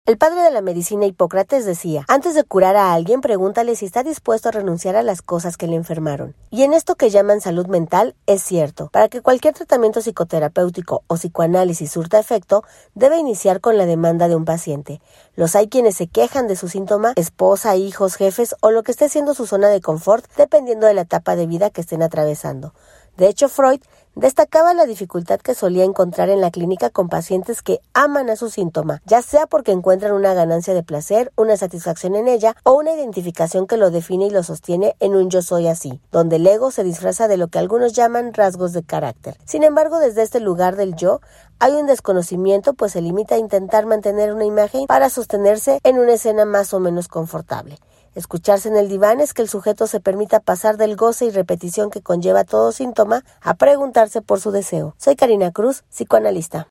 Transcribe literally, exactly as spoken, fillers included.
El padre de la medicina Hipócrates decía, antes de curar a alguien, pregúntale si está dispuesto a renunciar a las cosas que le enfermaron. Y en esto que llaman salud mental, es cierto. Para que cualquier tratamiento psicoterapéutico o psicoanálisis surta efecto, debe iniciar con la demanda de un paciente. Los hay quienes se quejan de su síntoma, esposa, hijos, jefes o lo que esté siendo su zona de confort, dependiendo de la etapa de vida que estén atravesando. De hecho, Freud destacaba la dificultad que solía encontrar en la clínica con pacientes que aman a su síntoma, ya sea porque encuentran una ganancia de placer, una satisfacción en ella o una identificación que lo define y lo sostiene en un yo soy así, donde el ego se disfraza de lo que algunos llaman rasgos de carácter. Sin embargo, desde este lugar del yo, hay un desconocimiento, pues se limita a intentar mantener una imagen para sostenerse en una escena más o menos confortable. Escucharse en el diván es que el sujeto se permita pasar del goce y repetición que conlleva todo síntoma a preguntarse por su deseo. Soy Karina Cruz, psicoanalista.